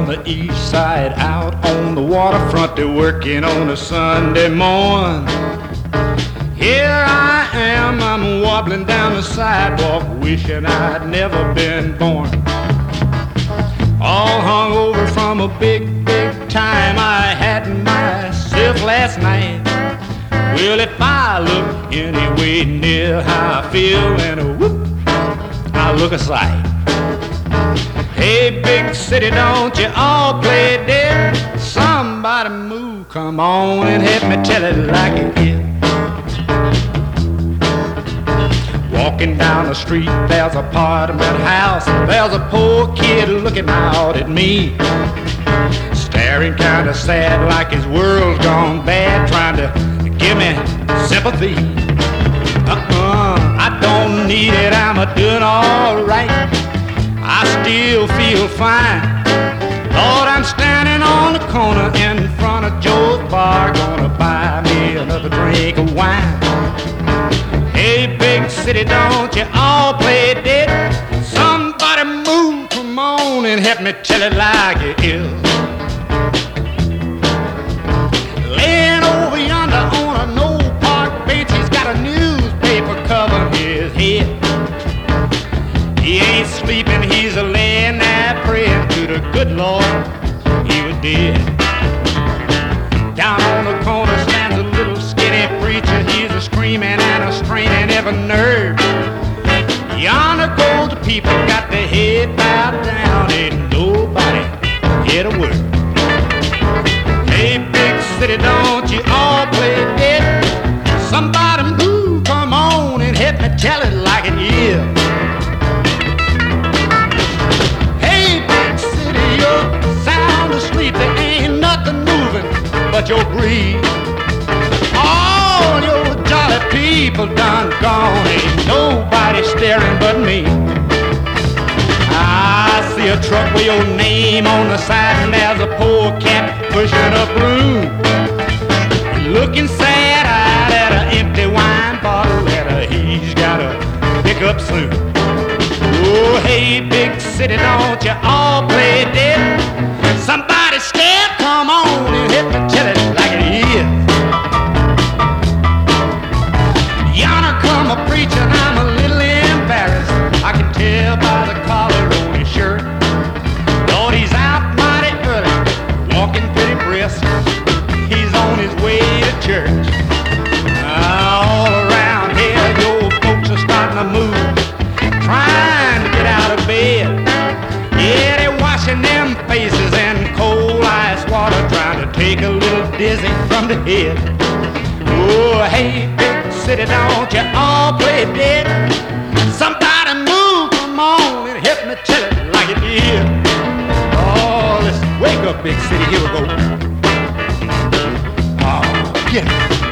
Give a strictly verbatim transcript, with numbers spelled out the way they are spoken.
the east side, out on the waterfront, they're working on a Sunday morn. Here I am, I'm wobbling down the sidewalk, wishing I'd never been born. All hung over from a big, big time I had myself last night. Well, if I look anyway near how I feel, and whoop, I look a sight. Hey, big city, don't you all play dead? Somebody move, come on and help me tell it like it is. Walking down the street, there's an apartment house. There's a poor kid looking out at me, staring kind of sad like his world's gone bad, trying to give me sympathy. Uh-uh, I don't need it, I'm doing all right. I still feel fine. Lord, I'm standing on the corner in front of Joe's bar, gonna buy me another drink of wine. Hey, big city, don't you all play dead? Somebody move, come on and help me tell it like it is. Laying over yonder on an old park bench, he's got a newspaper covering his head. He ain't sleeping, he's a laying there praying to the good Lord he was dead. Down on the corner stands a little skinny preacher, he's a screaming and a straining every nerve. Yonder goes the people, got their head bowed down, ain't nobody hear a word. Hey, big city, don't you all play dead? Somebody move, come on and help me tell it like it is. Hey, big city, you're sound asleep, there ain't nothing moving but your breeze. All your jolly people done gone, ain't nobody staring but me. I see a truck with your name on the side, and there's a poor cat pushing a broom, looking sad-eyed at an empty wine bottle that he's gotta pick up soon. Oh, hey, big city, don't you all play dead? Somebody scared, come on and help me tell it like it is. Yonder come a preacher, and I'm a little embarrassed. I can tell by the collar on his shirt. Lord, he's out mighty early, walking pretty brisk. He's on his way to church. Uh, all around here, your folks are starting to move, trying to get out of bed. Yeah, they're washing them faces in cold ice water, trying to take a little dizzy from the head. Oh, hey, big city, don't you all play dead? Somebody move, come on and help me tell it like it is. Oh, let's wake up, big city, here we go. Oh, yeah.